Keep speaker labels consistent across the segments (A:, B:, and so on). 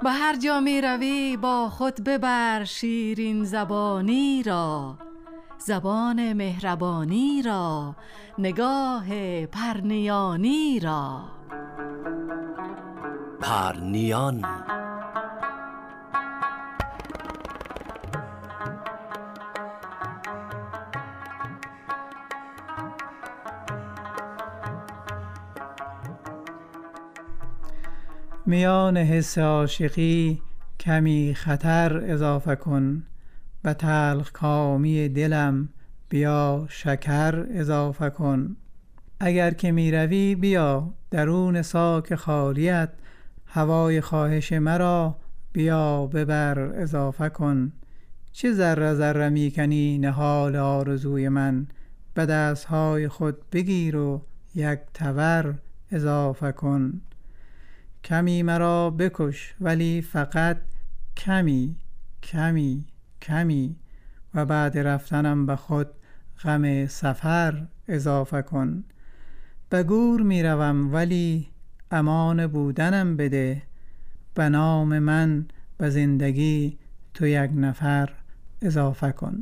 A: به هر جا می روی با خود ببر شیرین زبانی را، زبان مهربانی را، نگاه پرنیانی را.
B: پرنیان.
C: میان حس عاشقی کمی خطر اضافه کن، به تلخ کامی دلم بیا شکر اضافه کن. اگر که می روی بیا درون ساک خالیت، هوای خواهش مرا بیا ببر اضافه کن. چه ذره ذره می کنی نهال آرزوی من، به دستهای خود بگیر و یک تبر اضافه کن. کمی مرا بکش ولی فقط کمی کمی کمی، و بعد رفتنم به خود غم سفر اضافه کن. به گور می روم ولی امان بودنم بده، به نام من به زندگی تو یک نفر اضافه کن.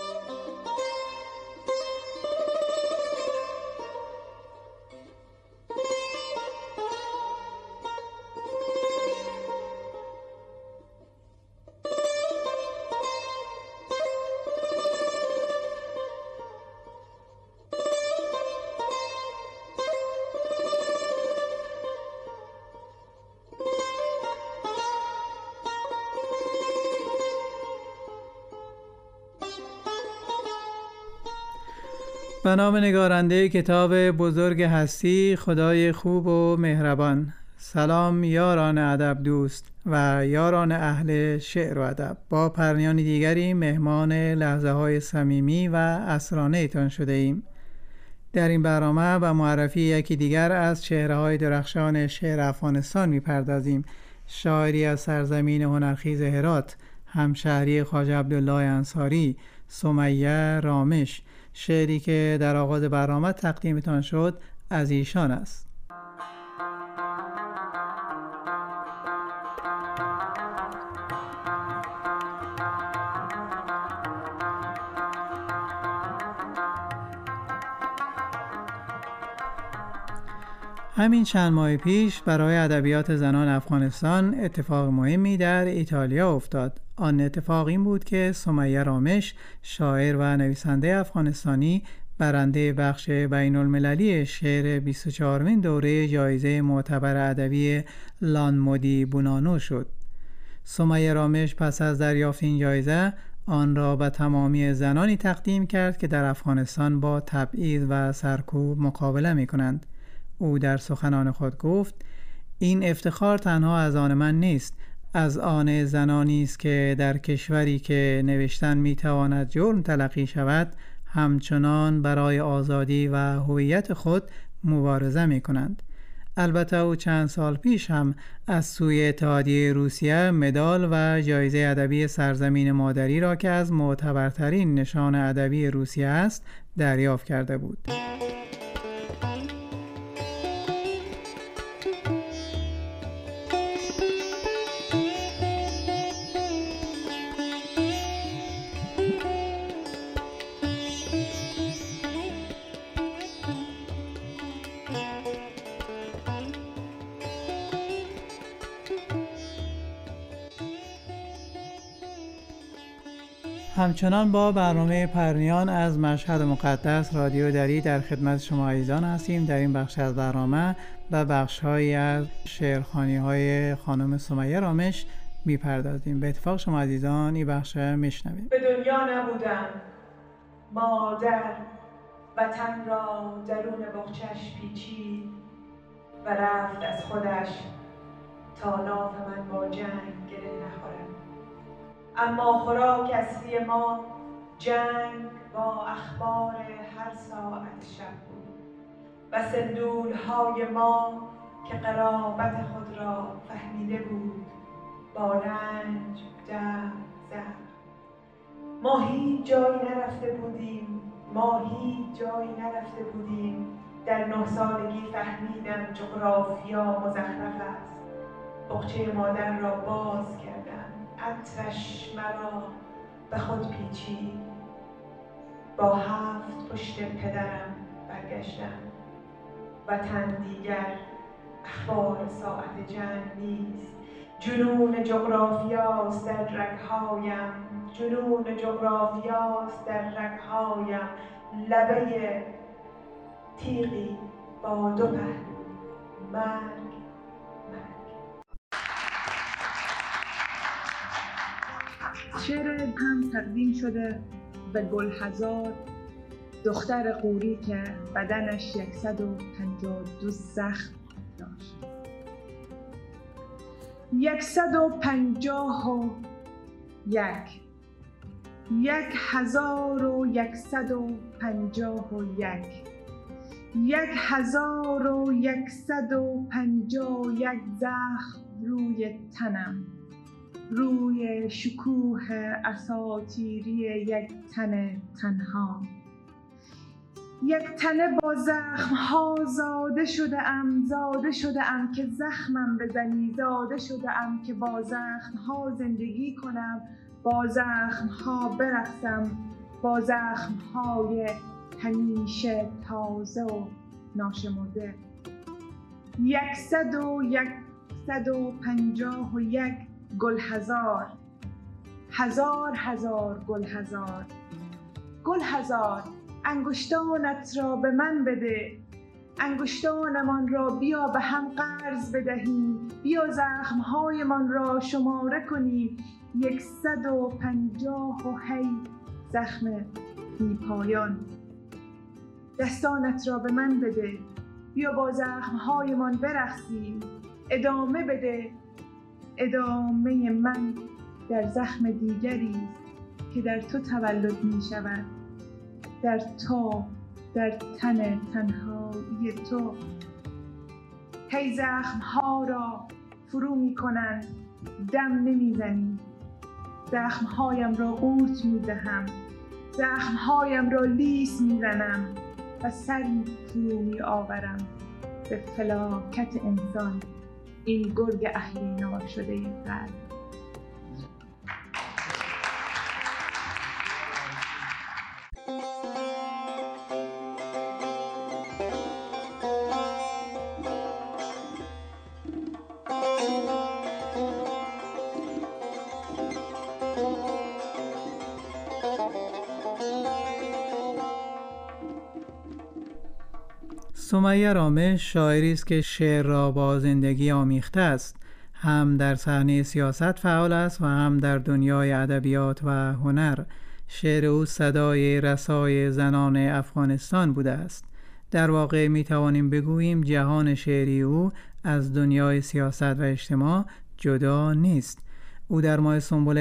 C: به نام نگارنده کتاب بزرگ هستی، خدای خوب و مهربان. سلام یاران ادب دوست و یاران اهل شعر و ادب. با پرنیان دیگری مهمان لحظه های صمیمی و اسرانه ایتان شده ایم. در این برنامه به معرفی یکی دیگر از چهره های درخشان شعر افغانستان میپردازیم. شاعری از سرزمین هنرخیز هرات، همشهری خواجه عبدالله انصاری، سمیه رامش. شعری که در آغاز برنامه تقدیمتان شد از ایشان است. همین چند ماه پیش برای ادبیات زنان افغانستان اتفاق مهمی در ایتالیا افتاد. آن اتفاق این بود که سمیه رامش، شاعر و نویسنده افغانستانی، برنده بخش بین المللی شعر 24مین دوره جایزه معتبر ادبی لانمودی بونانو شد. سمیه رامش پس از دریافت این جایزه آن را به تمامی زنانی تقدیم کرد که در افغانستان با تبعیض و سرکوب مقابله می کنند. او در سخنان خود گفت: این افتخار تنها از آن من نیست، از آن زنانی است که در کشوری که نوشتن میتواند جرم تلقی شود، همچنان برای آزادی و هویت خود مبارزه می کنند. البته او چند سال پیش هم از سوی اتحادیه روسیه مدال و جایزه ادبی سرزمین مادری را که از معتبرترین نشان ادبی روسیه است دریافت کرده بود. همچنان با برنامه پرنیان از مشهد مقدس رادیو دری در خدمت شما عزیزان هستیم. در این بخش از برنامه به بخش‌هایی از شعرخوانی‌های خانم سمیه رامش می‌پردازیم. به اتفاق شما عزیزان این بخش میشنوید.
D: به دنیا نبودم مادر، وطن را درون بغچش پیچید و رفت از خودش تا ناف من با جنگ گره نخورد. اما خوراک اصلی ما جنگ با اخبار هر ساعت شب بود و سندولهای ما که قرابت خود را فهمیده بود با رنج درد زد. ما هیچ جایی نرفته بودیم. در 9 سالگی فهمیدم جغرافیا مزخرف است. بقچه مادر را باز کردم. عطرش مرا به خود پیچید. با 7 پشت پدرم برگشتم. وطن دیگر اخبار ساعت جنگ نیست. جنون جغرافیاست در رگ‌هایم، جنون جغرافیاست در رگ‌هایم. لبه تیغی با 2 پهلو، مرگ مرگ.
B: شعر هم تقدیم شده به گلهزار، دختر غوری که بدنش 152 زخم داشت. 151 1151 زخم روی تنم، روی شکوه اساطیری یک تن تنها. یک تنه با زخم‌ها زاده شده ام که زخمم بزنی، زاده شده ام که با زخم‌ها زندگی کنم، با زخم‌ها برقصم، با زخم‌های همیشه تازه و ناشمرده. 151 گلهزار، هزار گلهزار. گلهزار، انگشتانت را به من بده، انگشتانمان را بیا به هم قرض بدهیم، بیا زخم‌هایمان را شماره کنیم. 150 زخم بی پایان. دستانت را به من بده، بیا با زخم‌هایمان برقصیم. ادامه بده، ادامه من در زخم دیگری است که در تو تولد می شود، در تن تنهایی تو. هی زخم‌ها را فرو می کنند، دم نمی زنی. زخم‌هایم را قورت می دهم، زخم‌هایم را لیس می زنم و سری فرو می آورم به فلاکت انسان، این گرگ اهریمن شده قلب.
C: سمیه رامش شاعری است که شعر را با زندگی آمیخته است. هم در صحنه سیاست فعال است و هم در دنیای ادبیات و هنر. شعر او صدای رسای زنان افغانستان بوده است. در واقع می توانیم بگوییم جهان شعری او از دنیای سیاست و اجتماع جدا نیست. او در ماه سنبل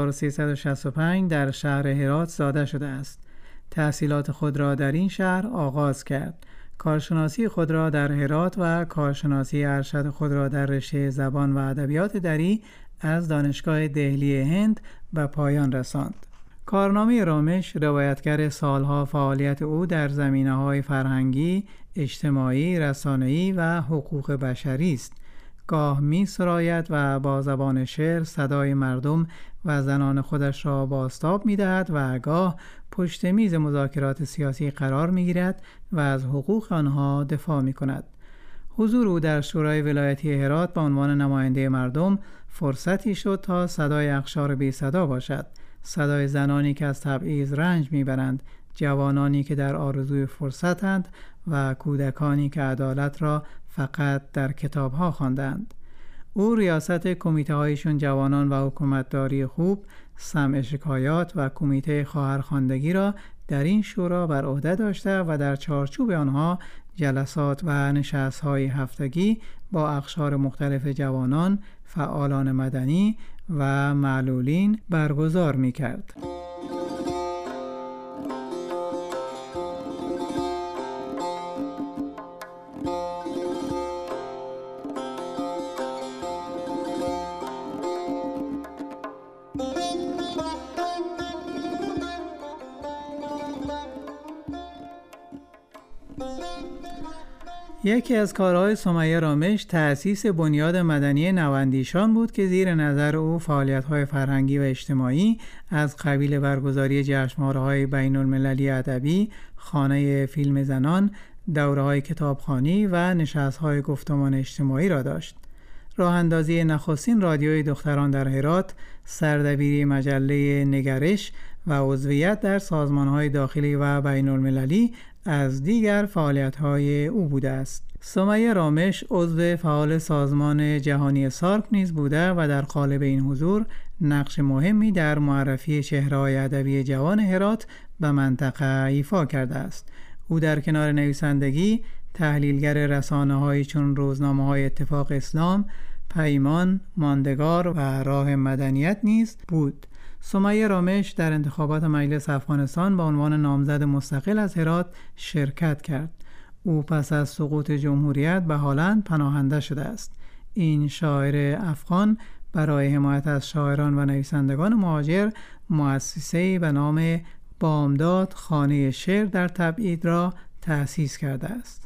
C: 1365 در شهر هرات زاده شده است. تحصیلات خود را در این شهر آغاز کرد. کارشناسی خود را در هرات و کارشناسی ارشد خود را در رشته زبان و ادبیات دری از دانشگاه دهلی هند به پایان رساند. کارنامه رامش روایتگر سالها فعالیت او در زمینه‌های فرهنگی، اجتماعی، رسانه‌ای و حقوق بشری است. گاه می سراید و با زبان شعر صدای مردم و زنان خودش را بازتاب می دهد و گاه پشت میز مذاکرات سیاسی قرار می گیرد و از حقوق آنها دفاع می کند. حضور او در شورای ولایتی هرات به عنوان نماینده مردم فرصتی شد تا صدای اقشار بی صدا باشد. صدای زنانی که از تبعیض رنج می برند، جوانانی که در آرزوی فرصتند و کودکانی که عدالت را فقط در کتاب‌ها خواندند. او ریاست کمیته‌هایشون جوانان و حکومتداری خوب، سمع شکایات و کمیته خواهرخواندگی را در این شورا بر عهده داشته و در چارچوب آنها جلسات و نشست‌های هفتگی با اقشار مختلف جوانان، فعالان مدنی و معلولین برگزار می‌کرد. یکی از کارهای سمیه رامش تأسیس بنیاد مدنی نواندیشان بود که زیر نظر او فعالیت‌های فرهنگی و اجتماعی از قبیل برگزاری جشنواره‌های بین‌المللی ادبی، خانه فیلم زنان، دوره‌های کتابخوانی و نشست‌های گفتمان اجتماعی را داشت. راه اندازی نخستین رادیوی دختران در هرات، سردبیری مجله نگرش و عضویت در سازمان‌های داخلی و بین‌المللی از دیگر فعالیت‌های او بوده است. سمیه رامش عضو فعال سازمان جهانی سارک نیز بوده و در قالب این حضور نقش مهمی در معرفی چهره‌های ادبی جوان هرات به منطقه ایفا کرده است. او در کنار نویسندگی تحلیلگر رسانه‌هایی چون روزنامه‌های اتفاق اسلام، پیمان، ماندگار و راه مدنیت نیز بود. سمیه رامش در انتخابات مجلس افغانستان با عنوان نامزد مستقل از هرات شرکت کرد. او پس از سقوط جمهوریت به هلند پناهنده شده است. این شاعر افغان برای حمایت از شاعران و نویسندگان مهاجر مؤسسه‌ای به نام بامداد خانه شعر در تبعید را تأسیس کرده است.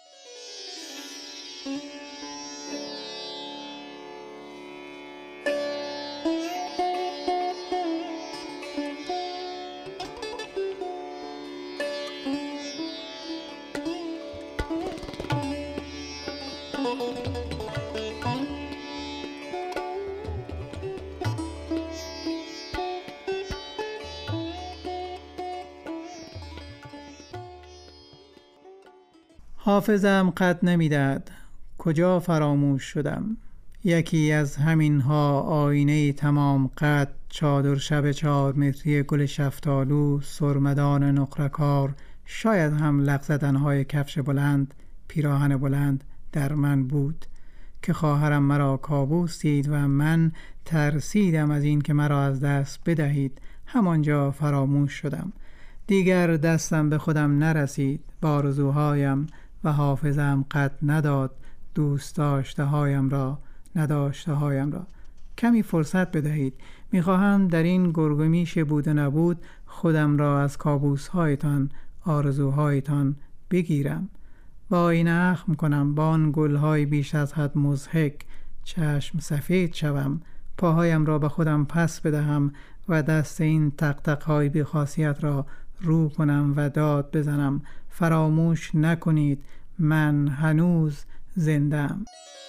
C: حافظم قد نمی‌دهد کجا فراموش شدم، یکی از همینها آینه تمام قد، چادر شب 4 متری گل شفتالو، سرمدان نقره‌کار، شاید هم لق زدن‌های کفش بلند، پیراهن بلند در من بود که خواهرم مرا کابوس دید و من ترسیدم از این که مرا از دست بدهید. همانجا فراموش شدم، دیگر دستم به خودم نرسید، با آرزوهایم و حافظم قد نداد دوست داشته هایم را، نداشته هایم را. کمی فرصت بدهید، میخواهم در این گرگومیش بود و نبود خودم را از کابوس هایتان، آرزوهایتان بگیرم. با این اخم کنم با آن گلهای بیش از حد مضحک، چشم سفید شوم، پاهایم را به خودم پس بدهم و دست این تق‌تق‌های بی‌خاصیت را رو کنم و داد بزنم فراموش نکنید من هنوز زنده‌ام.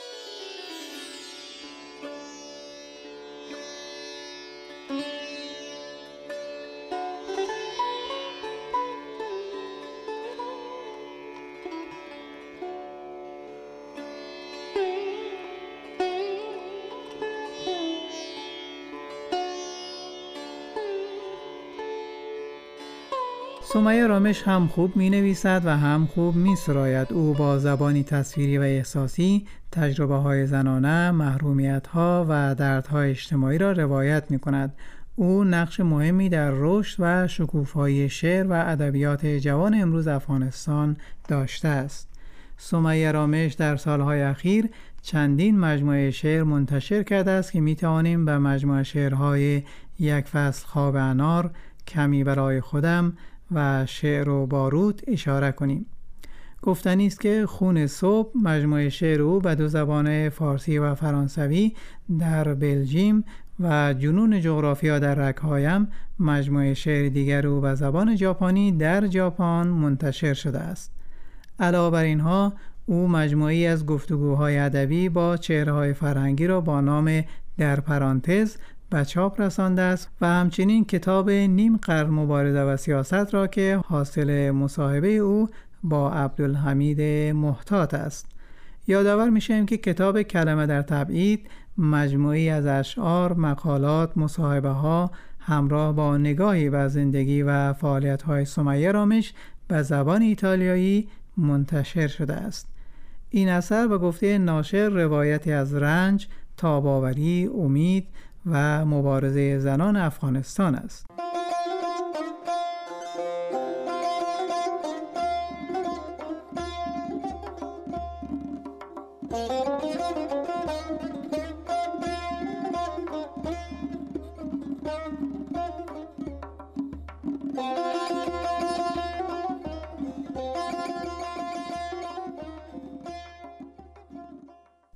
C: سمیه رامش هم خوب می نویسد و هم خوب می سراید. او با زبانی تصویری و احساسی تجربه های زنانه، محرومیت ها و دردهای اجتماعی را روایت می کند. او نقش مهمی در رشد و شکوفایی شعر و ادبیات جوان امروز افغانستان داشته است. سمیه رامش در سالهای اخیر چندین مجموعه شعر منتشر کرده است که می توانیم به مجموعه شعرهای یک فصل خواب انار، کمی برای خودم و شعر و بارود اشاره کنیم. گفتنی است که خون صبح مجموعه شعر او به 2 زبان فارسی و فرانسوی در بلژیم و جنون جغرافیا در رگ‌هایم مجموعه شعر دیگر او به زبان ژاپنی در ژاپن منتشر شده است. علاوه بر اینها او مجموعه‌ای از گفتگوهای ادبی با چهره‌های فرهنگی را با نام در پرانتز به چاپ رسانده است و همچنین کتاب نیم قرن مبارزه و سیاست را که حاصل مصاحبه او با عبدالحمید محتاط است. یادآور میشیم که کتاب کلمه در تبعید مجموعی از اشعار، مقالات، مصاحبه ها همراه با نگاهی به زندگی و فعالیت های سمیه رامش به زبان ایتالیایی منتشر شده است. این اثر به گفته ناشر روایتی از رنج، تاب‌آوری، امید و مبارزه زنان افغانستان است.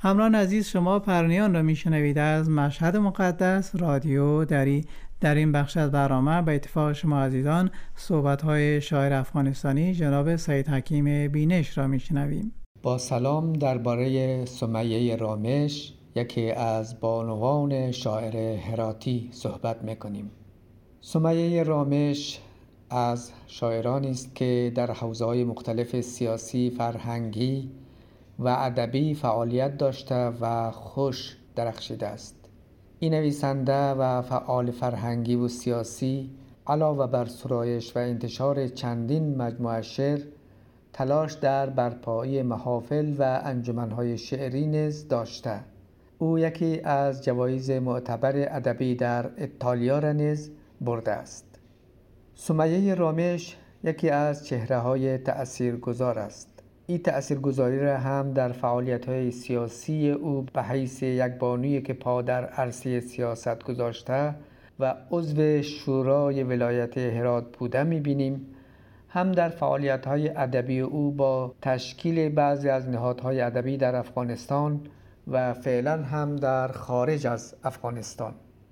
C: همراهان عزیز، شما پرنیان را میشنوید از مشهد مقدس رادیو دری. در این بخش از برنامه به اتفاق شما عزیزان صحبت‌های شاعر افغانستانی جناب سید حکیم بینش را میشنویم.
E: با سلام درباره سمیه رامش، یکی از بانوان شاعر هراتی صحبت میکنیم. سمیه رامش از شاعرانی است که در حوزه‌های مختلف سیاسی، فرهنگی و ادبی فعالیت داشته و خوش درخشیده است. این نویسنده و فعال فرهنگی و سیاسی علاوه بر سرایش و انتشار چندین مجموعه شعر، تلاش در برپایی محافل و انجمن‌های شعری نیز داشته. او یکی از جوایز معتبر ادبی در ایتالیا را نیز برده است. سمیه رامش یکی از چهره‌های تأثیرگذار است. این تأثیرگذاری را هم در فعالیت‌های سیاسی او به حیث یک بانویی که پا در عرصه سیاست گذاشته و عضو شورای ولایت هرات بوده می‌بینیم، هم در فعالیت‌های ادبی او با تشکیل بعضی از نهادهای ادبی در افغانستان و فعلا هم در خارج از افغانستان.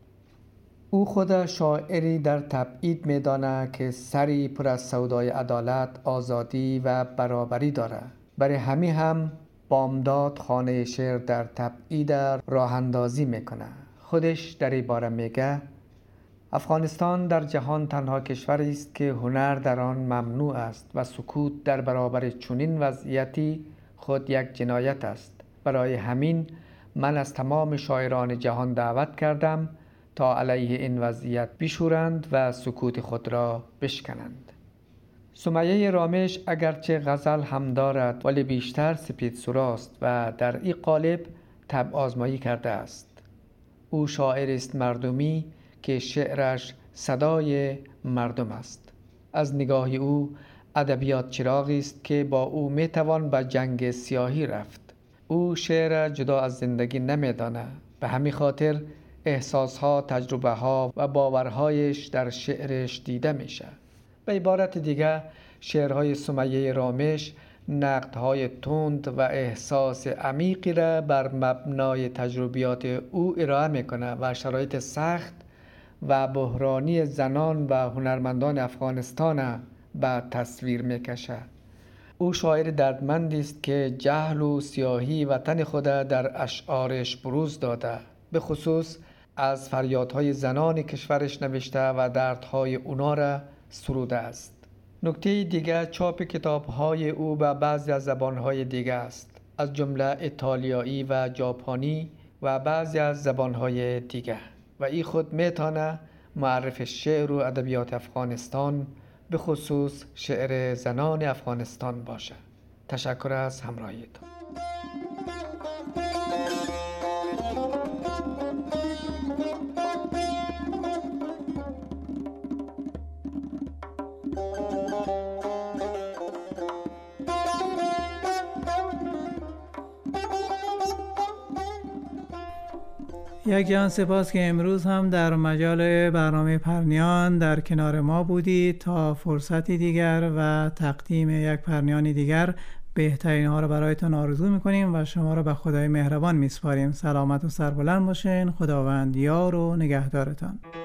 E: او خود شاعری در تبعید می‌داند که سری پر از سودای عدالت، آزادی و برابری دارد. برای همین هم بامداد خانه شعر در تبعید راه اندازی میکنه. خودش در این باره میگه افغانستان در جهان تنها کشوری است که هنر در آن ممنوع است و سکوت در برابر چنین وضعیتی خود یک جنایت است. برای همین من از تمام شاعران جهان دعوت کردم تا علیه این وضعیت بشورند و سکوت خود را بشکنند. سمیه رامش اگرچه غزل هم دارد ولی بیشتر سپید سراست و در این قالب طبع آزمایی کرده است. او شاعر است مردمی که شعرش صدای مردم است. از نگاه او ادبیات چراغی است که با او میتوان به جنگ سیاهی رفت. او شعر جدا از زندگی نمیداند. به همین خاطر احساسها، تجربه‌ها و باورهایش در شعرش دیده میشه. به عبارت دیگه شعرهای سمیه رامش نقدهای تند و احساس عمیقی را بر مبنای تجربیات او ارائه میکنه و شرایط سخت و بحرانی زنان و هنرمندان افغانستان به تصویر میکشه. او شاعر دردمندی است که جهل و سیاهی وطن خود در اشعارش بروز داده. به خصوص از فریادهای زنان کشورش نوشته و دردهای اونا را سروده است. نکته دیگر چاپ کتاب‌های او به بعضی از زبان‌های دیگر است، از جمله ایتالیایی و ژاپنی و بعضی از زبان‌های دیگر، و این خود میتونه معرف شعر و ادبیات افغانستان به خصوص شعر زنان افغانستان باشه. تشکر از همراهیتان.
C: یک جان سپاس که امروز هم در مجال برنامه پرنیان در کنار ما بودید. تا فرصتی دیگر و تقدیم یک پرنیان دیگر بهترین ها رو برایتان آرزو میکنیم و شما را به خدای مهربان میسپاریم. سلامت و سربلند باشین. خداوند یار و نگهدارتان.